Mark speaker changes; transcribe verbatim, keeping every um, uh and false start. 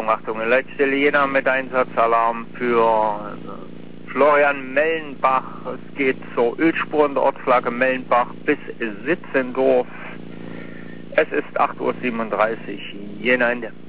Speaker 1: Achtung, Achtung, Leitstelle Jena mit Einsatzalarm für Florian Mellenbach. Es geht zur Ölspur in der Ortsflagge Mellenbach bis Sitzendorf. Es ist acht Uhr siebenunddreißig, Jena Ende.